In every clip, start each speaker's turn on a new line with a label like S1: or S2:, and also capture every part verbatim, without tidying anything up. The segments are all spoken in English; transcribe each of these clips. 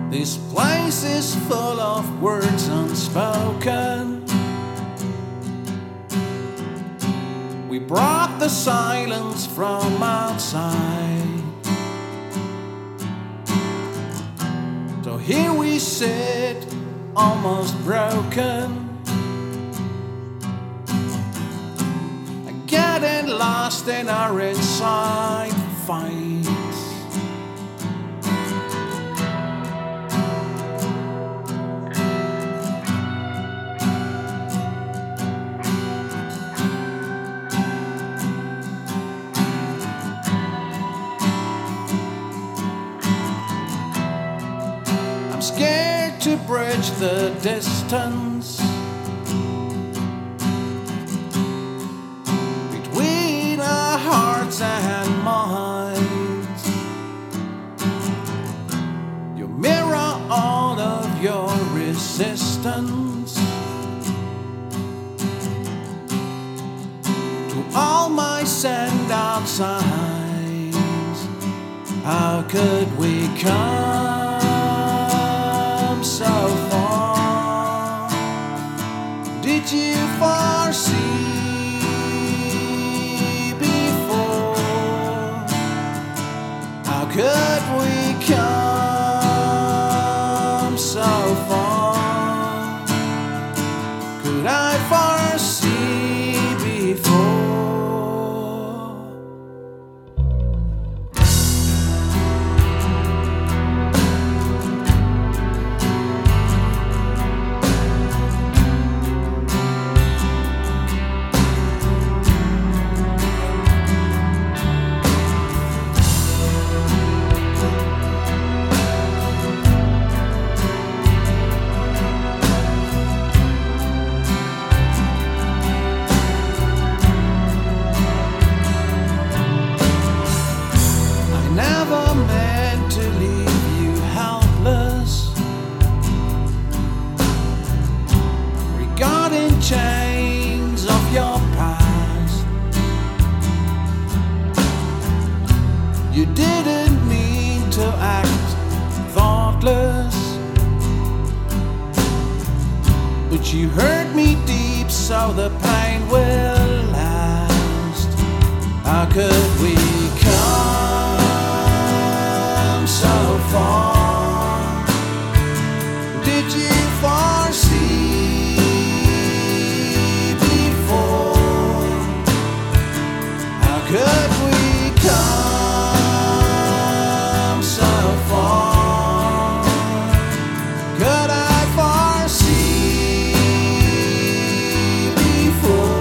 S1: This place is full of words unspoken. We brought the silence from outside. So here we sit, almost broken, getting lost in our inside fights. I'm scared to bridge the distance between our hearts and minds. You mirror all of your resistance to all my send-out signs. How could we come so far? Did you foresee before? How could we come so far? Could I foresee before? Never meant to leave you helpless regarding chains of your past. You didn't mean to act thoughtless, but you hurt me deep, so the pain will last. How could we come so far? Did you foresee before? How could we come so far? Could I foresee before?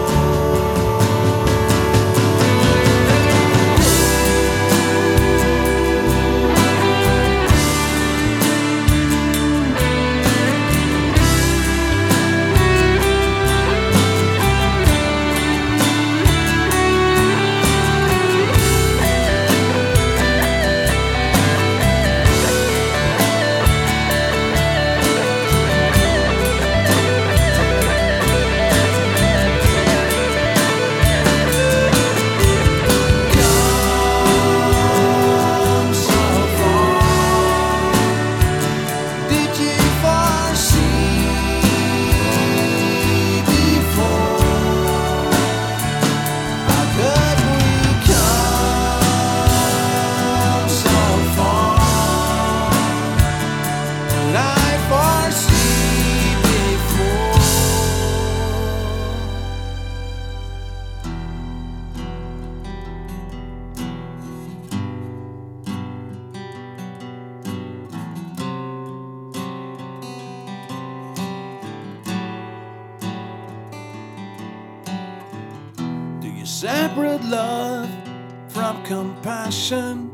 S1: Separate love from compassion.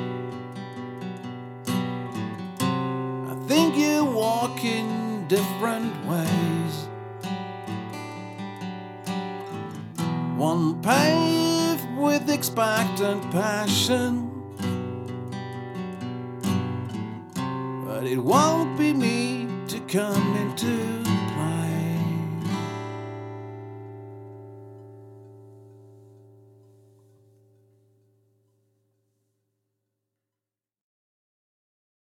S1: I think you walk in different ways. One paved with expectant passion, but it won't be me to come into